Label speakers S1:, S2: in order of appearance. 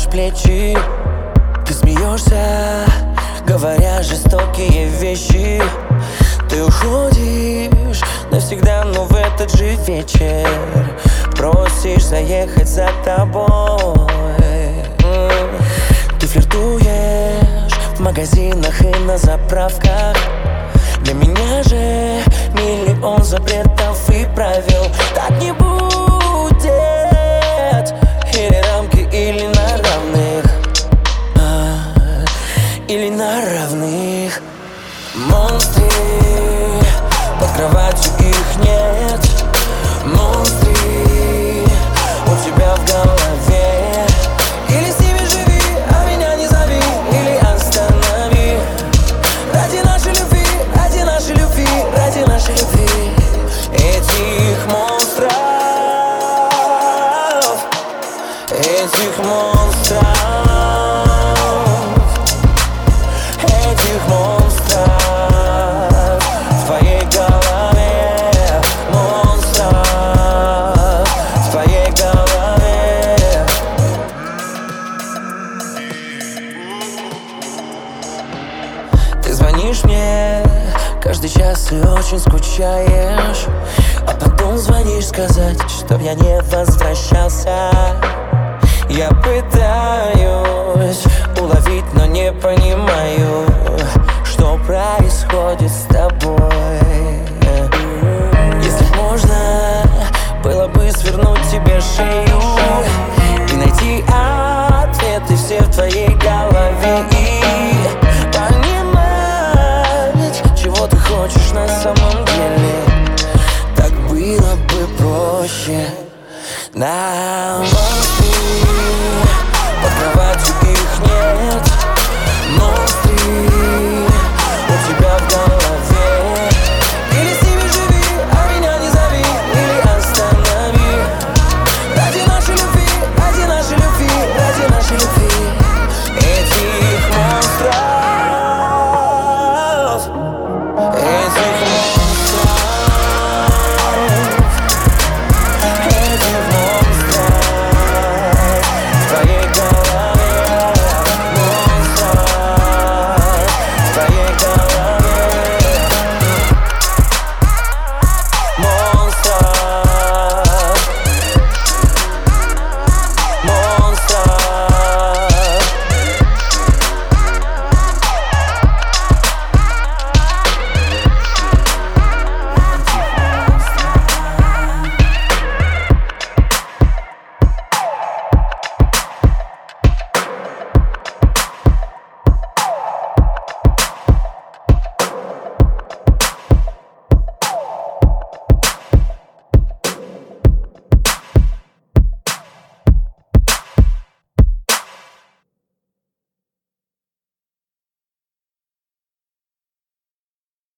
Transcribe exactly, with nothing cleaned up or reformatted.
S1: плечи. Ты смеешься, говоря жестокие вещи. Ты уходишь навсегда, но в этот же вечер просишь заехать за тобой. Ты флиртуешь в магазинах и на заправках. Для меня же миллион запретов и правил. Так не будет. Или рамки, или на равных, а, или на равных. Монстры, под кроватью их нет. Монстры у тебя в голове. Или с ними живи, а меня не зови. Или останови. Ради нашей любви, ради нашей любви, ради нашей любви. Этих монстров, этих монстров, этих монстров в твоей голове. Монстров в твоей голове. Ты звонишь мне каждый час и очень скучаешь, а потом звонишь сказать, чтоб я не возвращался. Я пытаюсь уловить, но не понимаю, что происходит с тобой. Если б можно было бы свернуть тебе шею и найти ответы все в твоей голове.